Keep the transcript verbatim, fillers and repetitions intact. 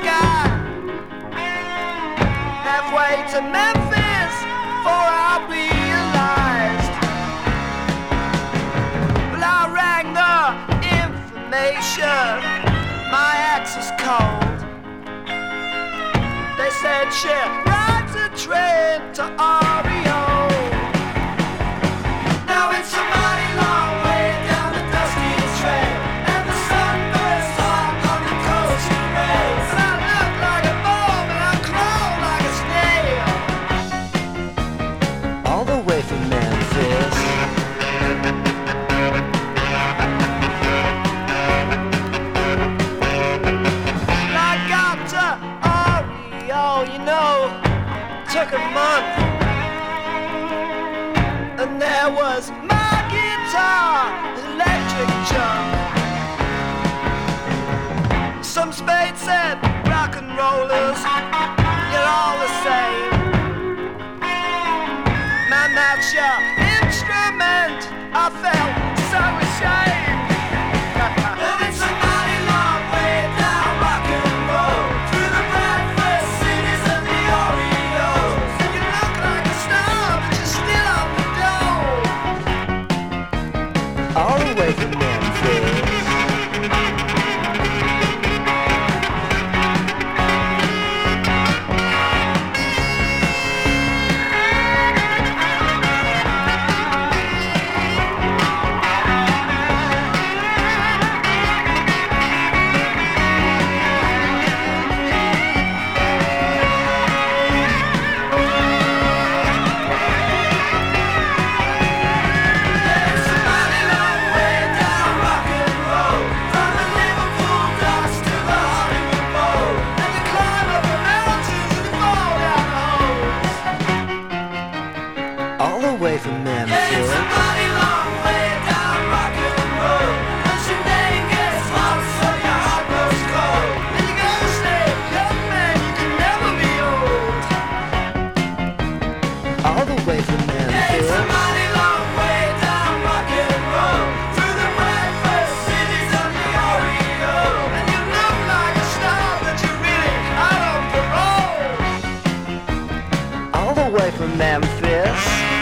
sky. Halfway to Memphis, for I realized. Well, I rang the information, my axe is cold. They said she rides a train to R E O. Now it's a mighty long way down the dusty trail, and the sun burns hot on the coastal rails. And I look like a bomb and I crawl like a snail, all the way from Memphis. I got to R E O, you know, took a month. And there was my guitar, electric jump. Some spades said rock and rollers, you're all the same. Man, that's your instrument, I felt so ashamed. And it's a mighty long way down rock and roll, through the breakfast cities and the Oreos. And you look like a star, but you're still on the dole, all the way from Memphis. It's a mighty long way down rock and roll, from the Liverpool docks to the Hollywood Bowl, and you climb up the mountains and fall down the holes, all the way from Memphis. It's a mighty long way down rock and roll, once your name gets hot, so your heart grows cold, and you gotta stay young, man, you can never be old, all the way from Memphis. It's a mighty long way down rock and roll, through the breakfast cities of the Oreo. And you look like a star, but you're really out on parole, all the way from Memphis.